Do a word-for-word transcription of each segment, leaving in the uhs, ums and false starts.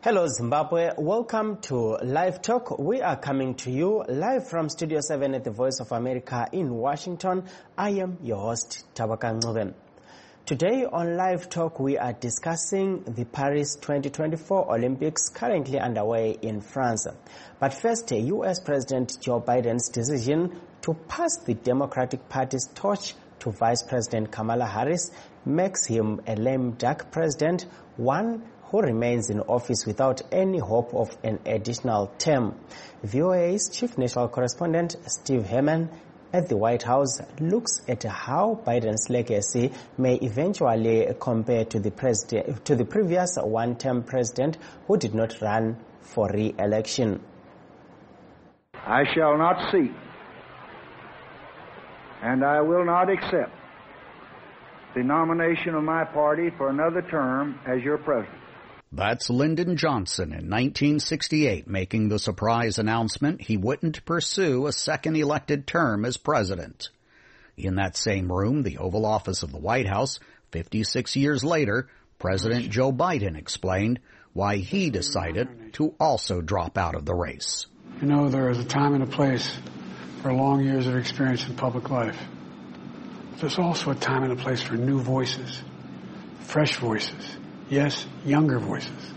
Hello Zimbabwe, welcome to Live Talk. We are coming to you live from Studio seven at the Voice of America in Washington. I am your host, Tabaka Ngcoben. Today on Live Talk we are discussing the Paris twenty twenty-four Olympics currently underway in France. But first, U S President Joe Biden's decision to pass the Democratic Party's torch to Vice President Kamala Harris makes him a lame duck president, one who remains in office without any hope of an additional term. V O A's chief national correspondent Steve Herman at the White House looks at how Biden's legacy may eventually compare to the president, to the previous one-term president who did not run for re-election. I shall not seek, and I will not accept the nomination of my party for another term as your president. That's Lyndon Johnson in nineteen sixty-eight making the surprise announcement he wouldn't pursue a second elected term as president. In that same room, the Oval Office of the White House, fifty-six years later, President Joe Biden explained why he decided to also drop out of the race. You know, there is a time and a place for long years of experience in public life. There's also a time and a place for new voices, fresh voices. Yes, younger voices.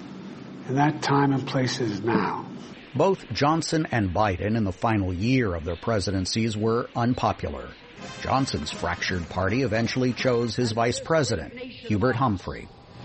And that time and place is now. Both Johnson and Biden in the final year of their presidencies were unpopular. Johnson's fractured party eventually chose his vice president, Hubert Humphrey.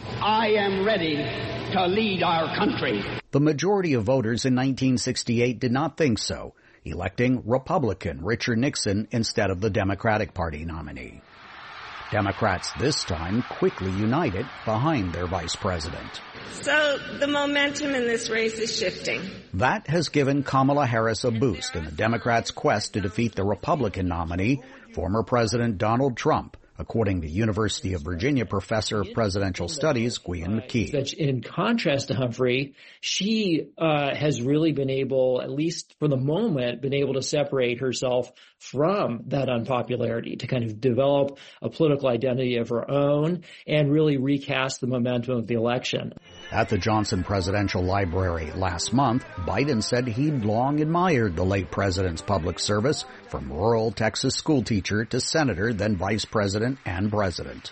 I am ready to lead our country. The majority of voters in nineteen sixty-eight did not think so, electing Republican Richard Nixon instead of the Democratic Party nominee. Democrats this time quickly united behind their vice president. So the momentum in this race is shifting. That has given Kamala Harris a boost in the Democrats' quest to defeat the Republican nominee, former President Donald Trump, according to University of Virginia professor of presidential studies, Gwian McKee. In contrast to Humphrey, she uh, has really been able, at least for the moment, been able to separate herself from that unpopularity, to kind of develop a political identity of her own and really recast the momentum of the election. At the Johnson Presidential Library last month, Biden said he'd long admired the late president's public service, from rural Texas schoolteacher to senator, then vice president and president.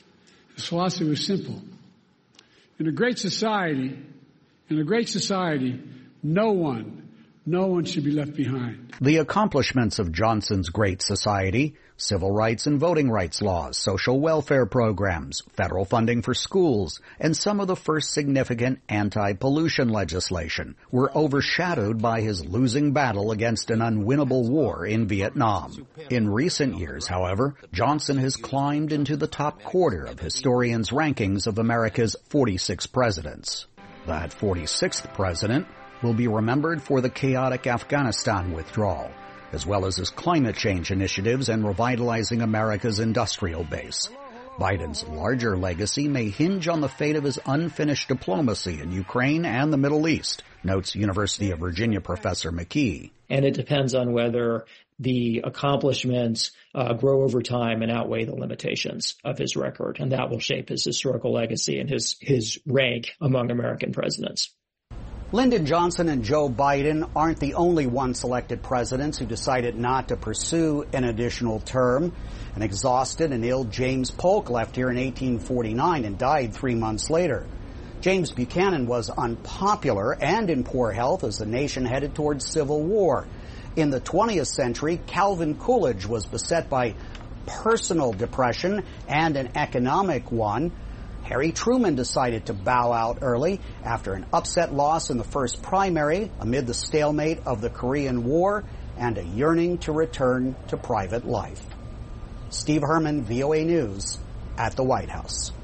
His philosophy was simple. In a great society, in a great society, no one No one should be left behind. The accomplishments of Johnson's great society, civil rights and voting rights laws, social welfare programs, federal funding for schools, and some of the first significant anti-pollution legislation were overshadowed by his losing battle against an unwinnable war in Vietnam. In recent years, however, Johnson has climbed into the top quarter of historians' rankings of America's forty-six presidents. That forty-sixth president will be remembered for the chaotic Afghanistan withdrawal, as well as his climate change initiatives and revitalizing America's industrial base. Biden's larger legacy may hinge on the fate of his unfinished diplomacy in Ukraine and the Middle East, notes University of Virginia professor McKee. And it depends on whether the accomplishments uh, grow over time and outweigh the limitations of his record, and that will shape his historical legacy and his, his rank among American presidents. Lyndon Johnson and Joe Biden aren't the only once-elected presidents who decided not to pursue an additional term. An exhausted and ill James Polk left here in eighteen forty-nine and died three months later. James Buchanan was unpopular and in poor health as the nation headed towards civil war. In the twentieth century, Calvin Coolidge was beset by personal depression and an economic one. Harry Truman decided to bow out early after an upset loss in the first primary amid the stalemate of the Korean War and a yearning to return to private life. Steve Herman, V O A News, at the White House.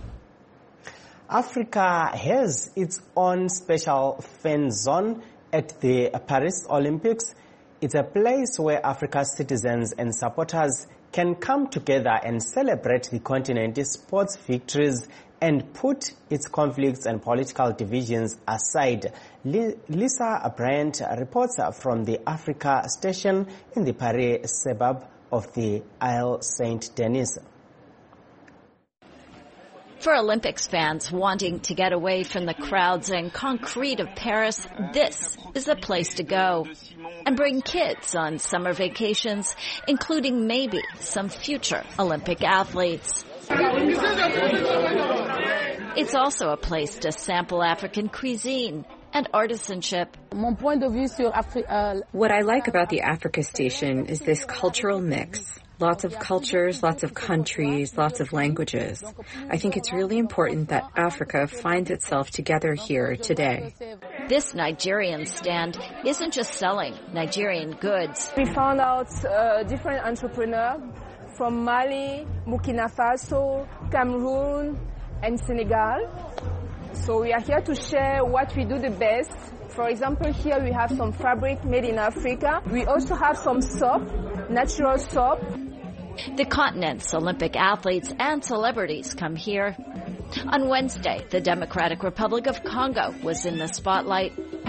Africa has its own special fan zone at the Paris Olympics. It's a place where Africa's citizens and supporters can come together and celebrate the continent's sports victories and put its conflicts and political divisions aside. Lisa Bryant reports from the Africa station in the Paris suburb of the Ile Saint-Denis. For Olympics fans wanting to get away from the crowds and concrete of Paris, this is the place to go. And bring kids on summer vacations, including maybe some future Olympic athletes. It's also a place to sample African cuisine and artisanship. What I like about the Africa Station is this cultural mix. Lots of cultures, lots of countries, lots of languages. I think it's really important that Africa finds itself together here today. This Nigerian stand isn't just selling Nigerian goods. We found out uh, different entrepreneurs from Mali, Burkina Faso, Cameroon, and Senegal. So we are here to share what we do the best. For example, here we have some fabric made in Africa. We also have some soap, natural soap. The continent's Olympic athletes and celebrities come here. On Wednesday, the Democratic Republic of Congo was in the spotlight.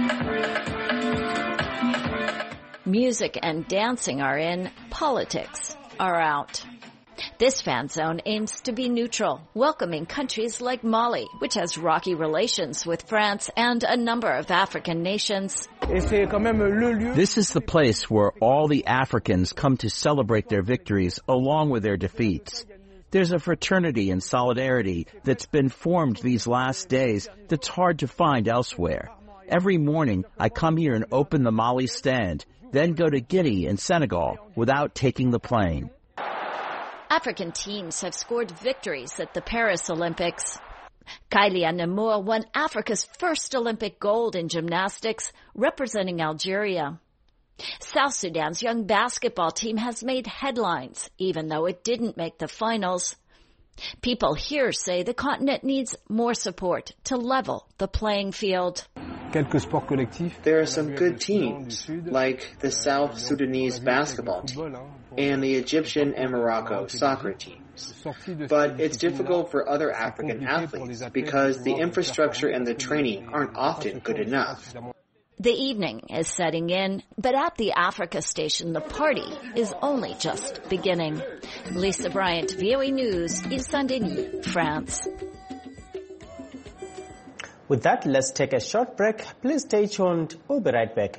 Music and dancing are in, politics are out. This fan zone aims to be neutral, welcoming countries like Mali, which has rocky relations with France and a number of African nations. This is the place where all the Africans come to celebrate their victories along with their defeats. There's a fraternity and solidarity that's been formed these last days that's hard to find elsewhere. Every morning, I come here and open the Mali stand, then go to Guinea and Senegal without taking the plane. African teams have scored victories at the Paris Olympics. Kylia Namour won Africa's first Olympic gold in gymnastics, representing Algeria. South Sudan's young basketball team has made headlines, even though it didn't make the finals. People here say the continent needs more support to level the playing field. There are some good teams, like the South Sudanese basketball team and the Egyptian and Morocco soccer teams. But it's difficult for other African athletes because the infrastructure and the training aren't often good enough. The evening is setting in, but at the Africa Station, the party is only just beginning. Lisa Bryant, V O A News, in Saint-Denis, France. With that, let's take a short break. Please stay tuned. We'll be right back.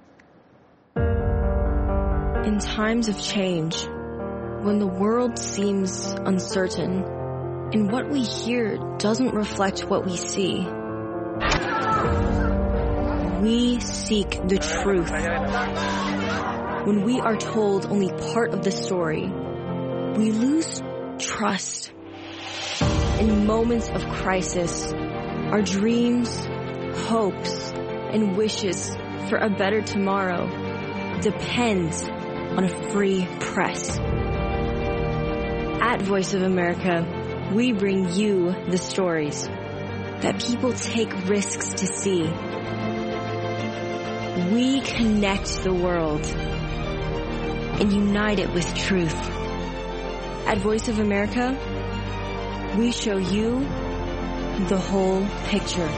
In times of change, when the world seems uncertain, and what we hear doesn't reflect what we see, we seek the truth. When we are told only part of the story, we lose trust. In moments of crisis, our dreams, hopes, and wishes for a better tomorrow depends on a free press. At Voice of America, we bring you the stories that people take risks to see. We connect the world and unite it with truth. At Voice of America, we show you the whole picture.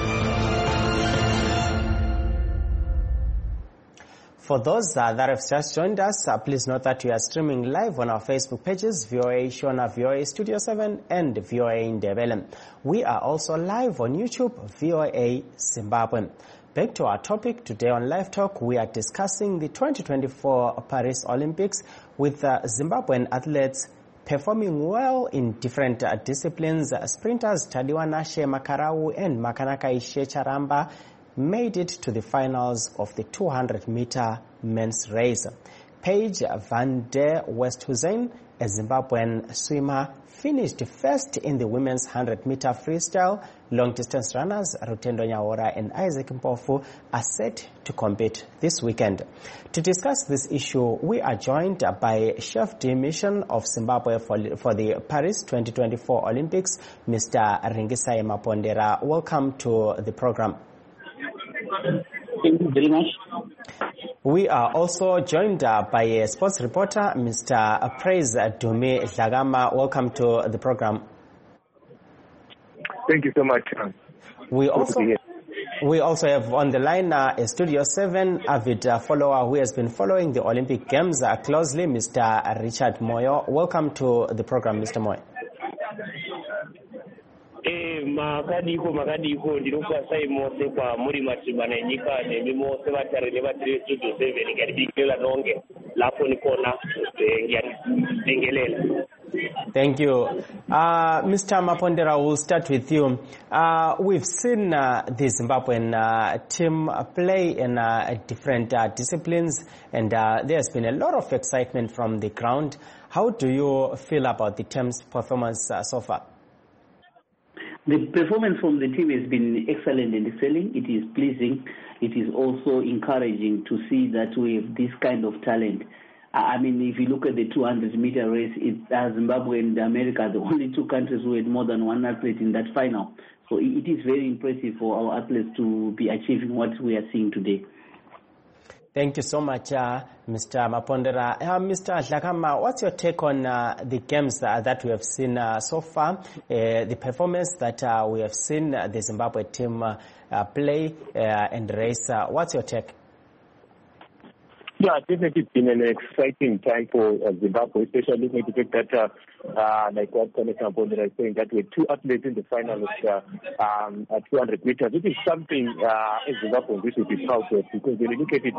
For those uh, that have just joined us, uh, please note that we are streaming live on our Facebook pages, V O A Shona, V O A Studio seven, and V O A Indebele. We are also live on YouTube, V O A Zimbabwe. Back to our topic today on Live Talk, we are discussing the twenty twenty-four Paris Olympics with uh, Zimbabwean athletes performing well in different uh, disciplines. Uh, sprinters Tadiwa Nashe Makarau and Makanaka Ishe Charamba made it to the finals of the two hundred meter men's race. Paige van der Westhuizen, a Zimbabwean swimmer, finished first in the women's one hundred meter freestyle. Long-distance runners Rutendo Nyaora and Isaac Mpofu are set to compete this weekend. To discuss this issue, we are joined by Chef de Mission of Zimbabwe for, for the Paris twenty twenty-four Olympics, Mister Ringisai Mapondera. Welcome to the program. Thank you very much. We are also joined uh, by a sports reporter, Mister Praise Dumi Zagama. Welcome to the program. Thank you so much. We also we also have on the line uh, a Studio seven avid uh, follower who has been following the Olympic Games uh, closely, Mister Richard Moyo. Welcome to the program, Mister Moyo. Eh, makadiko makadiko ndinokasai mose kwa muri matibana enyika nemi mose vatare nevatire studio seven ngati bigela nonge lapho nikona ngiyadingelela. Thank you. Uh, Mister Mapondera, we'll start with you. Uh, we've seen uh, the Zimbabwean uh, team play in uh, different uh, disciplines, and uh, there's been a lot of excitement from the ground. How do you feel about the team's performance uh, so far? The performance from the team has been excellent and excelling. It is pleasing. It is also encouraging to see that we have this kind of talent. I mean, if you look at the two hundred meter race, it, uh, Zimbabwe and America are the only two countries who had more than one athlete in that final. So it is very impressive for our athletes to be achieving what we are seeing today. Thank you so much, uh, Mister Mapondera. Uh, Mister Dlakama, what's your take on uh, the games uh, that we have seen uh, so far, uh, the performance that uh, we have seen uh, the Zimbabwe team uh, uh, play uh, and race? Uh, what's your take? Yeah, definitely it's been an exciting time for uh, Zimbabwe, especially looking at the fact that, uh, uh, like what Senator Mapondera is saying, that we had two athletes in the final uh, um, at two hundred meters. It is something uh, in Zimbabwe we should be proud of, because when you look at it,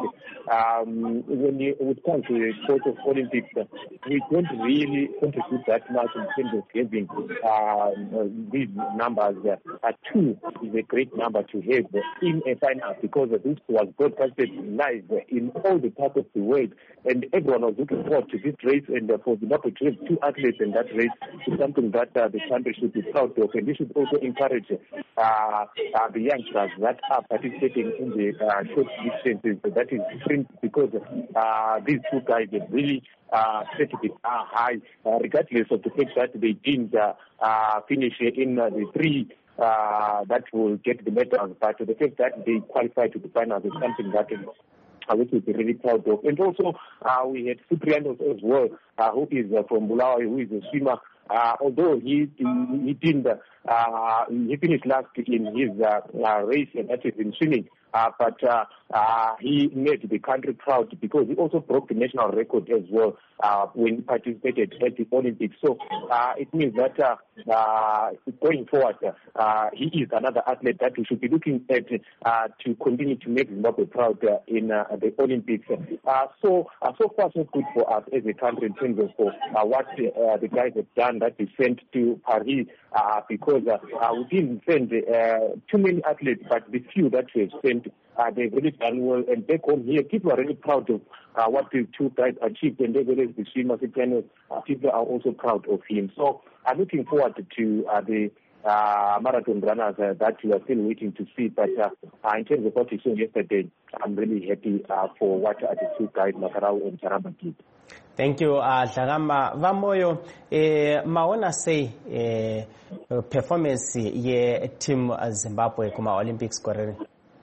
um, when you, when it comes to the sport of Olympics, uh, we don't really contribute that much in terms of having uh, these numbers. Uh, two is a great number to have in a final, because this was broadcasted live in all the parts of the world, and everyone was looking forward to this race, and uh, for Zimbabwe to have two athletes in that race is something that uh, the country should be proud of, and we should also encourage uh, uh, the youngsters that are participating in the uh, short distances, that is sprint, because uh, these two guys have really uh, set the bar high, uh, regardless of the fact that they didn't uh, uh, finish in uh, the three uh, that will get the medals, but the fact that they qualified to the finals is something that is Uh, which we'll be really proud of. And also, uh, we had Cipriano as well, uh, who is uh, from Bulawayo, who is a swimmer. Uh, although he he, he didn't, uh, he finished last in his uh, uh, race, and that is in swimming. Uh, but uh, uh, he made the country proud, because he also broke the national record as well uh, when he participated at the Olympics. So uh, it means that uh, uh, going forward, uh, he is another athlete that we should be looking at uh, to continue to make Zimbabwe proud uh, in uh, the Olympics. Uh, so uh, so far so good for us as a country in terms of uh, what uh, the guys have done that we sent to Paris, uh, because uh, uh, we didn't send uh, too many athletes, but the few that we have sent, Uh, they've really done well, and back home here, people are really proud of uh, what the two guys achieved, and as well as the swimmers, uh, people are also proud of him. So I'm looking forward to uh, the uh, marathon runners uh, that we are still waiting to see, but uh, uh, in terms of what we saw yesterday, I'm really happy uh, for what uh, the two guys, Makarau and Charamba, did. Thank you, uh, Dlakama. Vamoyo, eh, maona say eh, performance ye team Zimbabwe kuma Olympics korere.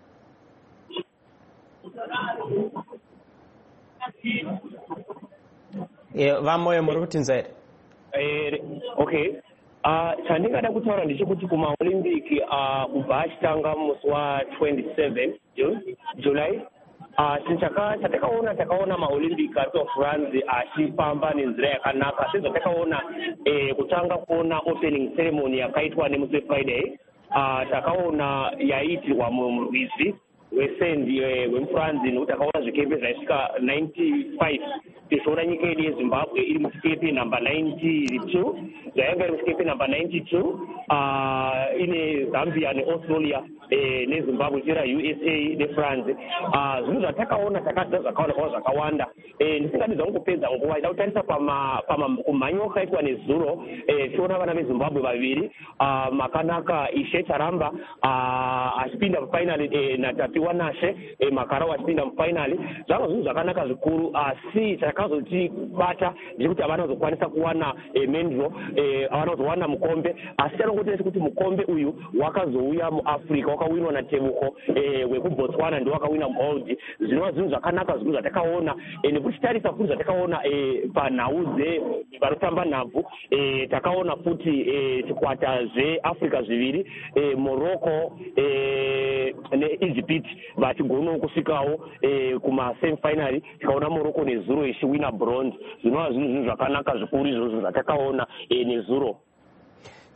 Yeah, vamoyo muri kuti nzere. Eh, okay. Uh, chandingada kutaura ndechekuti kuma Olympic uh, kubva achitanga musi wa twenty-seven July. Uh, chaka chatakaona takaona maOlympic ari France achifamba nenzira yakanaka, sezvo takaona eh, kutanga kuona opening ceremony yakaitwa nemusi Friday. Uh, takaona yaitirwa murwizi wesendi wemuFrance, nokuti takaona zvikepe zvaisvika ninety-five. Tichiona nyika yedu yeZimbabwe iri muchikepe namba ninety-two, zvayanga iri muchikepe namba ninety-two, uh, ine Zambia neAustralia eh, neZimbabwe chera U S A neFrance. Uh, zvinhu zvatakaona takadza zvakaona kwa zvakawanda. Eh, ndisingadi zvangopedza nguva ida kutarisa pama pama kumhanyo wakaitwa nezuro, eh, tichiona vana veZimbabwe vaviri, uh, Makanaka Ishe Charamba uh, achipinda mufinali eh, naTapiwa Nashe, eh, Makarau achipinda mufinali. Zvanga zvinhu zvakanaka zvikuru, asi chakazotibata ndechekuti havana kuzokwanisa kuwana eh, mendro, eh, havana kuzowana mukombe, asi chanongotesa kuti mukombe uyu wakazouya muAfrica, wakawinwa naTebuko eh, wekuBotswana ndiwo wakawina gold. Zvinova zvinhu zvakanaka zvikuru zvatakaona, eh, nekuchitarisa futi zvatakaona eh, panhau dzevanotamba nhabvu, eh, takaona futi eh, chikwata zveAfrica zviviri, eh, Morocco eh, neEgypt vachigona kusvikawo eh, kuma semifinal. Tikaona Morocco nezuro ichiwina bronze. Zvinova zvinhu zvakanaka zvikuru izvozvo zvatakaona eh, nezuro.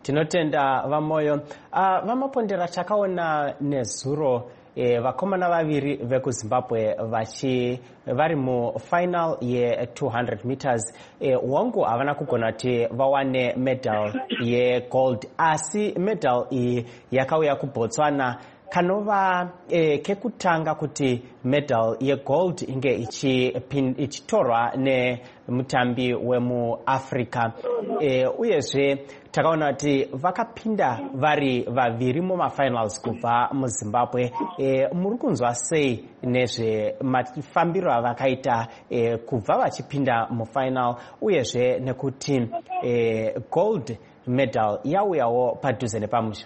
tinotenda vamoyo. Uh, vamapondera takaona nezuro E, vakomana vaviri vekuZimbabwe vachi vari mufinal ye two hundred meters. E, wangu havana kugona kuti vawane medal yegold, asi medal iyi yakauya kuBotswana kanova e, kekutanga kuti medal yegold inge ichitorwa nemutambi wemuAfrica. E, uyezve takaona kuti vakapinda vari vaviri mumafinals kubva muZimbabwe. E, muri kunzwa sei nezve mafambiro avakaita e, kubva vachipinda mufinal, uyezve nekuti e, gold medal yauyawo padhuze nepamusha?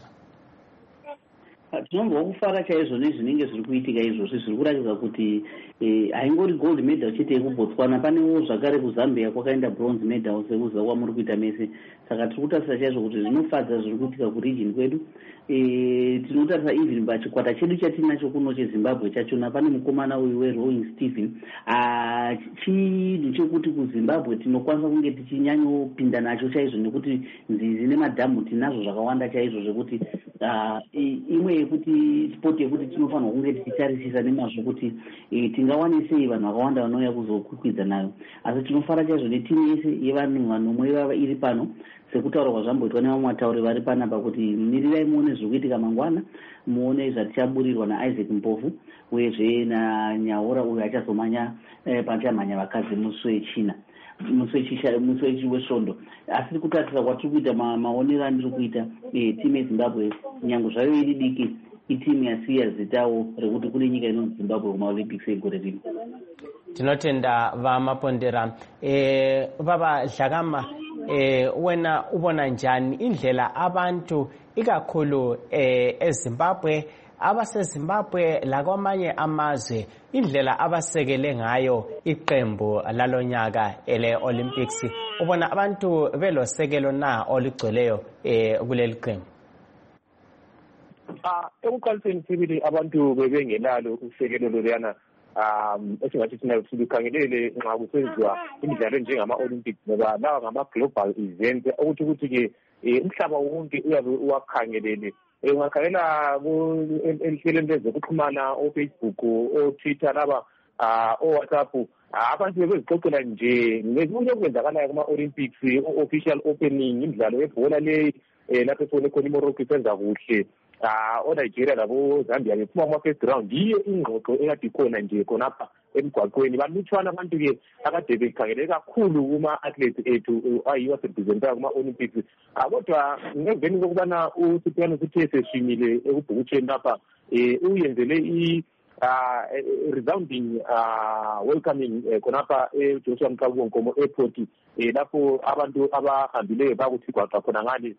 Tinomba kufara chaizvo nezvinenge zviri kuitika izvozvo zviri kuratidza kuti haingori gold medal chete yekuBotswana, panewo zvakare kuZambia kwakaenda bronze medal sekuziva kwamuri kuita mese. Saka tiri kutarisa chaizvo kuti zvinofadza zviri kuitika kuregion kwedu. Tinotarisa even pachikwata chedu chatinacho kuno cheZimbabwe chachona pane mukomana uyu weRowing Stephen. Chinhu chekuti kuZimbabwe tinokwanisa kunge tichinyanyopinda nacho chaizvo nekuti nzizi nemadhamu tinazvo zvakawanda chaizvo zvekuti imwe yekuti sport yekuti tinofanira kunge tichitarisisa nemazvo kuti tingawane sei vanhu vakawanda vanouya kuzokwikwidza nayo. Asi tinofara chaizvo netimu yese yevanhu vanomwe iri pano, sekutaura kwazvamboitwa nevamwe vatauri vari panapa, kuti mirirai muone zviri kuitika mangwana, muone zvatichaburirwa naIsaac Mpofu uyezve naNyaora uyo achazomanya patichamhanya vakadzi musi wechina musi wesvondo. Asi tiri kutarisa kwatiri kuita maonero andiri kuita timu yeZimbabwe nyange zvayo iri diki itimu yasiya zitawo rekuti kune nyika inonzi Zimbabwe kumaolympics egore rino. Tinotenda vamapondera. E, baba Dlakama, e, wena ubona njani indlela abantu ikakhulu e, eZimbabwe abaseZimbabwe lakwamanye amazwe indlela abasekele ngayo iqembu lalonyaka ele Olympics? Ubona abantu belosekelo na oligcweleyo e, kuleli qembu? Ah, ekuqaliseni sibili abantu bebengenalo usekelo loluyana um esingathi thina sikhangelele nxa kusenziwa imidlalo njengama-Olympics, ngoba lawa ngama-global events ukuthi ukuthi-ke umhlaba wonke uyabe uwakhangelele. Ungakhangela enhlelweni lezokuxhumana, oFacebook, oTwitter, laba oWhatsApp, abantu bebezixoxela nje ngekunye okwenzakalayo kuma-Olympics, o-official opening, imidlalo yebhola leyi lapho esibone khona iMorocco isenza kuhle. Ah, oNigeria labo Zambia bephuma kuma-first round. Yiyo ingxoxo ekade ikhona nje khonapha emgwaqweni. Balutshwana abantu-ke akade bekhangelele kakhulu kuma-athletes ethu ayiwo aserepresentayo kuma-Olympics. Kodwa ngemveni kokubana uSiphiwe Sithe seshimile ekubhukutsheni lapha, uyenzele i resounding welcoming khonapha eJoshua Mqabu Nkomo Airport, lapho abantu abahambileyo bakuthi gwaqa khona ngale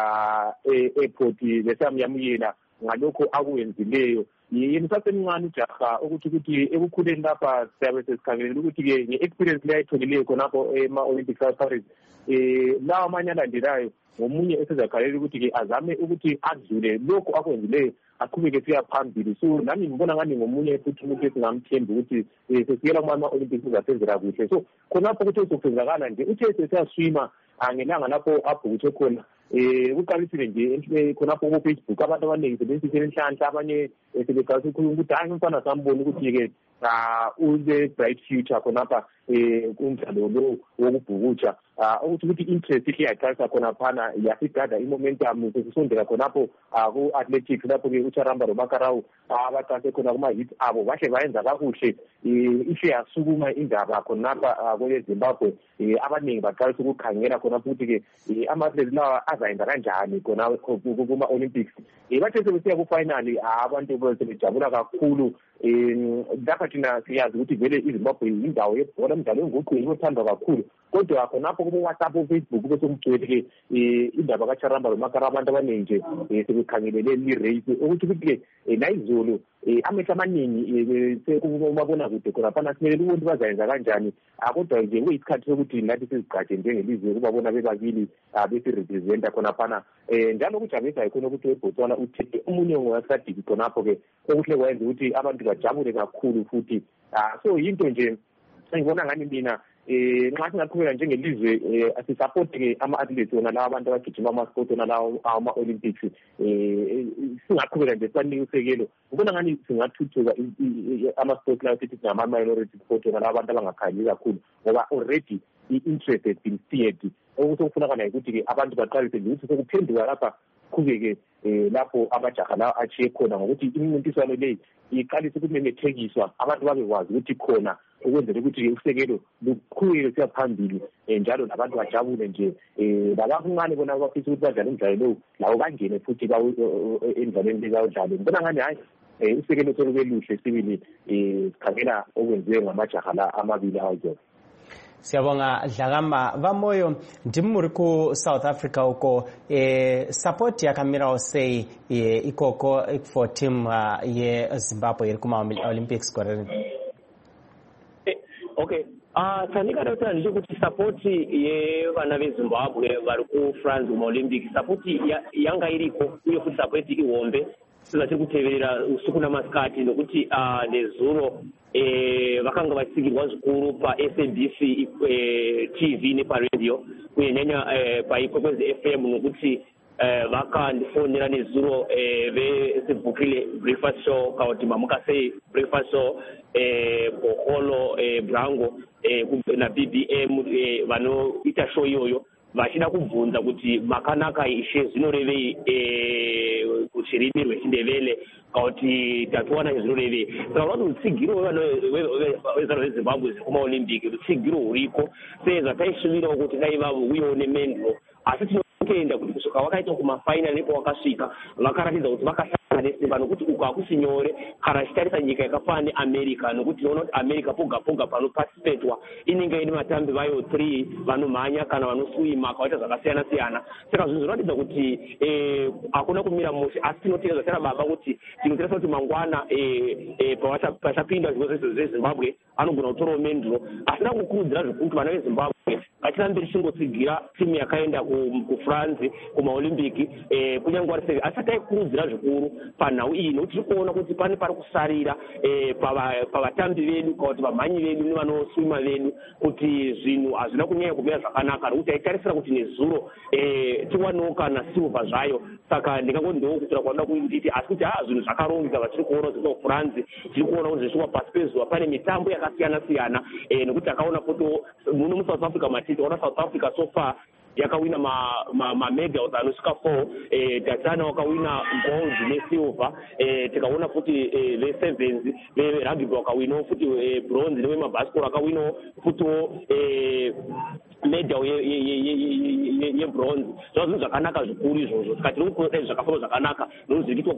e-airport besamyamukela ngalokho akuwenzileyo. Yena sasemncane ujaha ukuthi ukuthi ekukhuleni lapha siyabe sesikhangelele ukuthi-ke nge-experience leyo ayitholileyo khonapho ema-Olympics aParis, lawa amanye alandelayo ngomunye esezakhalela ukuthi-ke azame ukuthi adlule lokho akwenzileyo, aqhubeke siya phambili. So nami ngibona ngani ngomunye futhi umuntu esingamthembi ukuthi sesikela kuma-Olympics uzasenzela kuhle. So khonapho ukuthi sokwenzakala nje uthe sesiyaswima ngelanga lapho abhukuthe khona, kuqalisile nje khonapho kuFacebook abantu abaningi sebenzisile inhlanhla, abanye sebekhalisa ukukhuluma ukuthi hayi umfana sambona ukuthi-ke ule-bright future khonapha kumdlalo lo wokubhukutsha, ukuthi ukuthi interest ihle yaqalisa khonaphana yasigada i-momentum sesisondela khonapho ku-athletics, lapho-ke uCharamba loMakarau abaqase khona kuma-hits abo bahle bayenza kakuhle. Ihle yasukuma indaba khonapha kweleZimbabwe, abaningi baqalisa ukukhangela khonapho ukuthi-ke ama-athletes lawa azayenza kanjani khona kuma-Olympics. Bathe sebesiya ku-finali abantu sebejabula kakhulu. Lapha thina siyazi ukuthi vele iZimbabwe indawo yebhola, umdlalo wenguqu othandwa kakhulu, kodwa khonapho kubo-WhatsApp, oFacebook besemgcwele-ke indaba kaCharamba loMakarau abantu abaningi nje sebekhangelele i-race, ukuthi ukuthi-ke nayizolo amehlo amaningi sekumabonakude khonaphana simelele ukuthi bazayenza kanjani. Kodwa nje kuyisikhathi sokuthi nathi sizigqaje njengelizwe ukubabona bebabili besirepresenta khonaphana. Njalo kujabulisayo khona ukuthi eBotswana uthethe omunye wasadiki khonapho-ke okuhle kwayenza ukuthi abantu bajabule kakhulu futhi. So yinto nje engibona ngani mina eh nxa singaqhubeka njengelizwe asisupport-ke ama-athletes wona lawa abantu abagijima ama-sport wona lawa ama-Olympics eh singaqhubeka nje sibanike usekelo ngibona ngani singathuthuka ama-sport lawo sithi ngama-minority sport wona lawa abantu abangakhanyi kakhulu ngoba already i-interest has been steered. Okusokufunakala ukuthi-ke abantu baqalise nje ukuthi sekuphenduka lapha qhubeke lapho amajaha la achiye khona ngokuthi imincintiswano leyi iqalise ukumemethekiswa abantu babekwazi ukuthi khona ukwenzela ukuthi usekelo luqhubeke siya phambili njalo labantu bajabule nje labakuncane bona abafisa ukuthi badlale umdlalo lowo lawo bangene futhi emdlalweni bekawudlale. Ngibona ngani hayi usekelo solube luhle sibili sikhangela okwenziwe ngamajaha la amabili awazo. Siyabonga Dlakama Vamoyo ndimuri ku South Africa uko eh support yakamira osei eh, ikoko for team uh, ye Zimbabwe iri kuma Olympics gore. Okay. Ah tsanika dota ndije kuti support ye vana ve Zimbabwe vari ku France kuma Olympics support yanga iriko uye kuti support iwombe sila chikuteverera usiku namasikati nokuti ah nezuro eh vakanga vasigirwa zvikuru pa S A B C eh, T V nepa radio kunyanya eh, pa Ikwekwezi F M nokuti eh, vakandifonera nezuro eh, vesibhukile breakfast show kauti mamuka sei breakfast show eh, Boholo eh, Brango eh, na B B M eh, vanoita show iyoyo vachida kubvunza kuti makanaka ishe zvinorevei eh, kuti rimi rwechindevele kauti tatuwana zvinorevei saka vati utsigiro wezano vezimbabwe kuma Olympic utsigiro huriko sezva taisuvirawo kuti dai vavo uyewo nemendro asi tinokuenda kuti kusvika wakaita kumafainal nepo wakasvika vakaratidza kuti vakasangana nesimba nokuti uku hakusi nyore kana chitarisa nyika yakafanana neAmerica nokuti tinoona kuti America poga poga panoparticipatwa inenge ine vatambi vayo three vanomhanya kana vanoswima akaita zvakasiyana siyana saka zvinhu zvinoratidza kuti eh hakuna kumira mushe asi tinoteereza tera baba kuti tinoteeresa kuti mangwana eh eh pachapinda zvipo zveZimbabwe anogona kutorawo mendro asina kukurudzira zvekuti vana veZimbabwe ngatirambe tichingotsigira timu yakaenda kuFrance kumaOlympic eh kunyange vari sei asi taikurudzira zvikuru panhau iyi nokuti tiri kuona kuti pane pari kusarira eh pavatambi vedu kuti vamhanyi vedu nevanoswima vedu kuti zvinhu hazvina kunyanya kumira zvakanaka nokuti taitarisira kuti nezuro eh tiwanewo kana silva zvayo saka ndingangondiwo kutora kwanoda kuinditi asi kuti haa zvinhu zvakarongeka vatiri kuona kuti kuFrance tiri kuona kuti zvisvika pasi pezuva pane mitambo yakasiyana siyana eh nokuti akaona poto muno muSouth Africa matiti ona South Africa so far yakawina ma ma, ma medals anosvika four eh Tanzania wakawina gold nesilver eh tikaona futi eh, ve sevens ve rugby wakawina futi eh, bronze newe mabasketball wakawina futi eh medal ye ye ye ye ye bronze zvinhu zvakanaka zvikuru izvozvo tikati nokuti zvakafamba zvakanaka nozvikitwa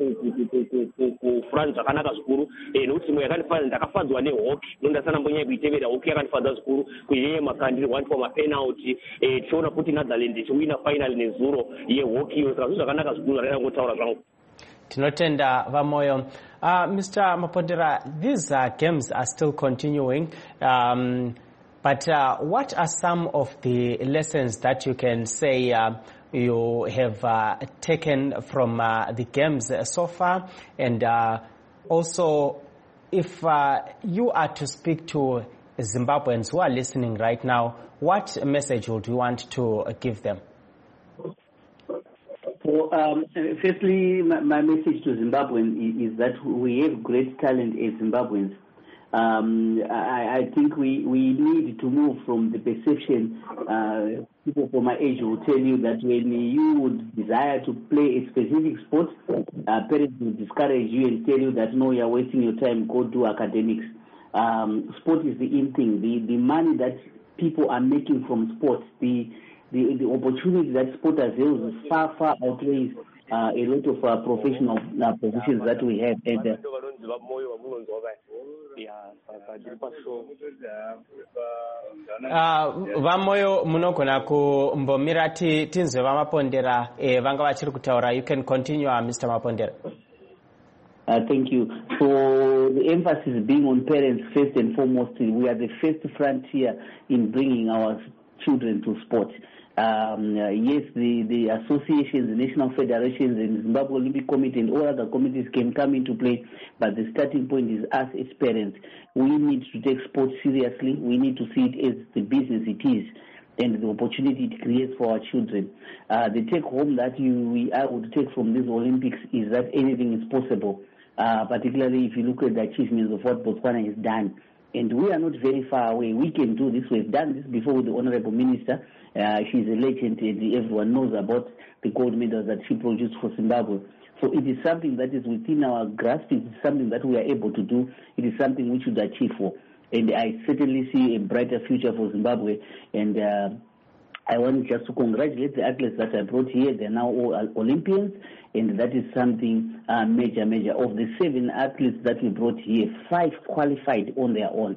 ku France zvakanaka zvikuru eh nokuti imwe yakandifadza ndakafadzwa nehockey ndondasana mbonya kuitevera hockey yakandifadza zvikuru kuiye makandiri one for ma penalty eh tiona futi Netherlands ichiwina final nezuro yehockey saka zvinhu zvakanaka zvikuru zvaida ngotaura zvangu. Tinotenda Vamoyo. Uh, Mister Mapondera, these uh, games are still continuing. Um, But uh, what are some of the lessons that you can say uh, you have uh, taken from uh, the games so far? And uh, also, if uh, you are to speak to Zimbabweans who are listening right now, what message would you want to give them? So, um, firstly, my, my message to Zimbabweans is, is that we have great talent as Zimbabweans. Um, I, I think we, we need to move from the perception, uh, people from my age will tell you that when you would desire to play a specific sport, uh, parents will discourage you and tell you that no, you're wasting your time, go do academics. Um, sport is the in thing. The, the money that people are making from sports, the, the, the opportunity that sport avails far, far outweighs uh, a lot of uh, professional uh, positions that we have. And, uh, Uh, Vamoyo munogona kumbomira tinzwe vaMapondera eh, vanga vachiri kutaura. You can continue, uh, Mister Mapondera. Uh, thank you. So the emphasis being on parents first and foremost, we are the first frontier in bringing our children to sport. Um, uh, yes, the, the associations, the national federations, and Zimbabwe Olympic Committee and all other committees can come into play, but the starting point is us as parents. We need to take sports seriously. We need to see it as the business it is and the opportunity it creates for our children. Uh, the take-home that you, we I would take from these Olympics is that anything is possible, uh, particularly if you look at the achievements of what Botswana has done. And we are not very far away. We can do this. We've done this before with the Honorable Minister. Uh, she's a legend, and everyone knows about the gold medals that she produced for Zimbabwe. So it is something that is within our grasp. It is something that we are able to do. It is something we should achieve for. And I certainly see a brighter future for Zimbabwe. And uh, I want just to congratulate the athletes that I brought here. They're now all Olympians, and that is something uh, major, major. Of the seven athletes that we brought here, five qualified on their own,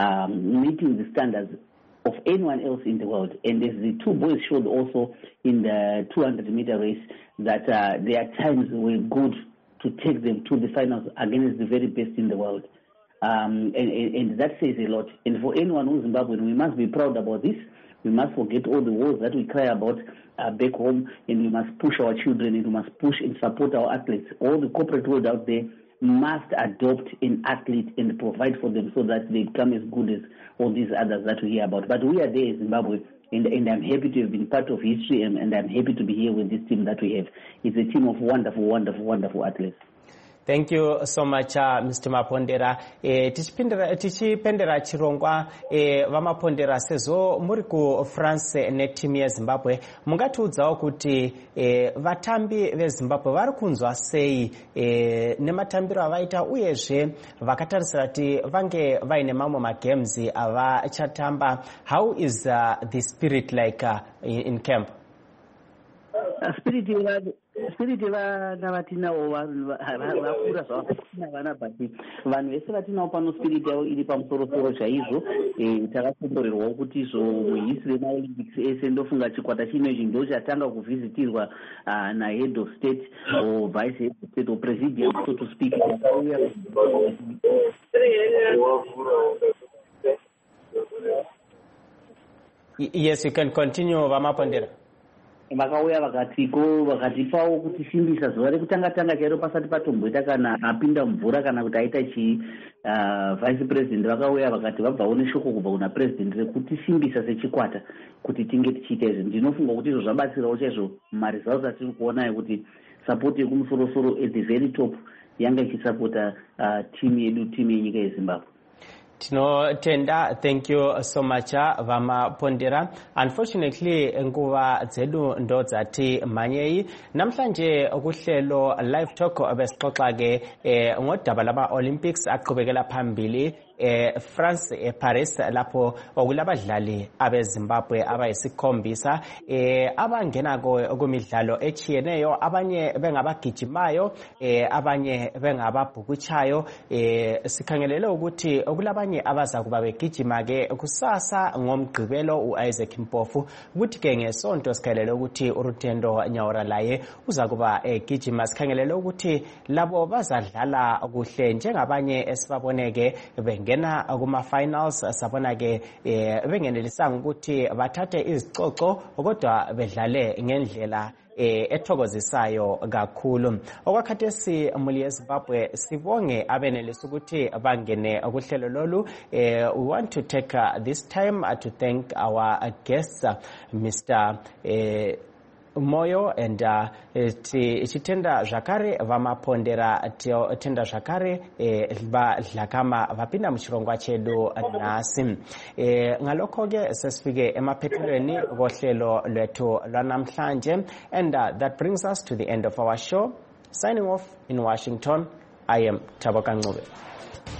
um, meeting the standards of anyone else in the world. And as the two boys showed also in the two hundred meter race, that uh, their times were good to take them to the finals against the very best in the world. Um, and, and, and that says a lot. And for anyone who's Zimbabwean, we must be proud about this. We must forget all the wars that we cry about uh, back home, and we must push our children, and we must push and support our athletes. All the corporate world out there must adopt an athlete and provide for them so that they become as good as all these others that we hear about. But we are there in Zimbabwe, and, and I'm happy to have been part of history, and, and I'm happy to be here with this team that we have. It's a team of wonderful, wonderful, wonderful athletes. Thank you so much, uh, Mister Mapondera. Eh, tichipendera chirongwa eh, vamapondera sezo muri ku France ne team ya Zimbabwe mungatiudzawo kuti eh, vatambi veZimbabwe vari kunzwa sei eh, nematambiro avaita uyezve vakatarisira kuti vange vaine mamwe magames avachatamba. How is uh, the spirit like uh, in, in camp? Uh, spirit spirit vana vatinawo vakura zvavatina vana but vanhu vese vatinawo pano spirit yavo iri pamusorosoro chaizvo. Takakomborerwawo kuti izvo muhistory yemaolympics ese ndofunga chikwata chinechi ndo chatanga kuvhisitirwa nahead of state or vice head of state or presidium, so to speak. Yes, you can continue, Vamapondera. Vakauya vakatiko vakatipawo kuti simbisa zuva rekutanga tanga chairo pasati patomboita kana apinda mvura kana kuti aita chi uh, vice president vakauya vakati vabvawo neshoko kubva kuna president rekuti simbisa sechikwata kuti tinge tichiita izvi. Ndinofunga kuti izvo zvabatsirawo chaizvo maresults atiri kuona kuti support yekumusoro-soro at the very top yanga ichisapota uh, team yedu team yenyika yeZimbabwe. Tinotenda, thank you so much Vamapondera. Unfortunately nguva dzedu ndo dzati manyei. Namhlanje kuhlelo live talk besixoxa ke ngodaba lama Olympics aqhubekela phambili e France e Paris lapho okulabadlali abeZimbabwe abayisikhombisa eh abangena kumidlalo echiyeneyo, abanye bengabagijimayo eh abanye bengababhukuchayo. Eh sikhangelele ukuthi okulabanye abaza kuba begijima ke kusasa ngomgqibelo uIsaac Mpofu, ukuthi ke ngesonto sikhangelele ukuthi uRutendo Nyawura laye uza kuba egijima. Sikhangelele ukuthi labo bazadlala kuhle njengabanye esibaboneke benge ngena kuma finals sabona ke bengenelisanga ukuthi bathathe izicoco kodwa bedlale ngendlela ethokozisayo kakhulu. Okwakhathesi muli yeZimbabwe sibonge abenelisa ukuthi bangene kuhlelo lolu. We want to take uh, this time uh, to thank our uh, guests, uh, Mister Uh, Moyo and uh, chitenda zvakare Vamapondera tenda zvakare vakama vapinda muchirongwa chedu nhasi. Ngalokho ke sesifike emaphethelweni kohlelo lwethu lwanamhlanje, and uh, that brings us to the end of our show. Signing off in Washington, I am Thaboka Ncube.